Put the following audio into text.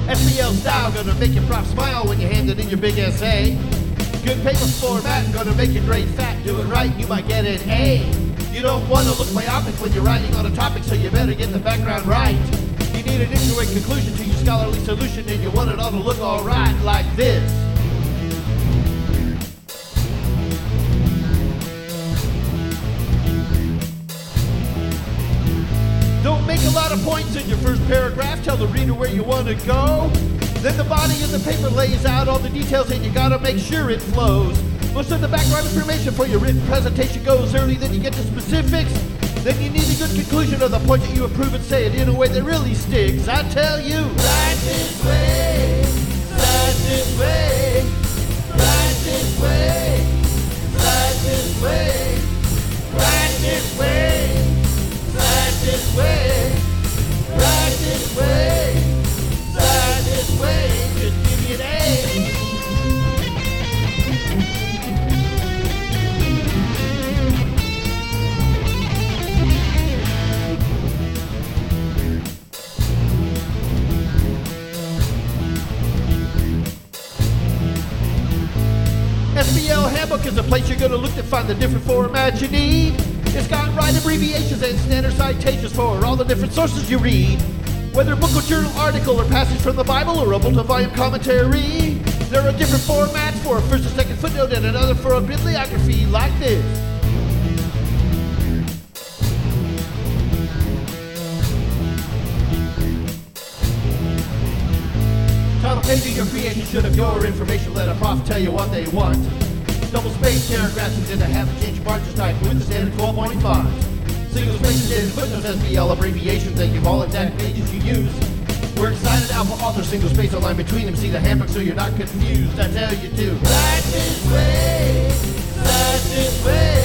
SBL style, gonna make your prof smile when you hand it in your big essay. Good paper format, gonna make your grade fat. Do it right, you might get an A. You don't want to look myopic when you're writing on a topic, so you better get the background right. You need an intro and conclusion to your scholarly solution, and you want it all to look alright like this. Don't make a lot of points in your first paragraph, tell the reader where you want to go. Then the body of the paper lays out all the details and you gotta make sure it flows. Most of the background information for your written presentation goes early, then you get to specifics. Then you need a good conclusion of the point that you approve and say it in a way that really sticks. I tell you, write this way, write this way, write this way, write this way, write this way, write this way, write this way, write this way, just give me an A. SBL Handbook is a place you're going to look to find the different formats you need. It's got right abbreviations and standard citations for all the different sources you read. Whether a book or journal article or passage from the Bible or a multi-volume commentary, there are different formats for a first and second footnote and another for a bibliography like this. Title page of your creation should have your information. Let a prof tell you what they want. Double space paragraphs and then have to change margins type with the standard 12-point font. Single spaces and footnotes, SBL abbreviations, and give all exact pages you use. We're excited alpha author, single space, a line between them. See the handbook so you're not confused. I tell you to write this way, write this way.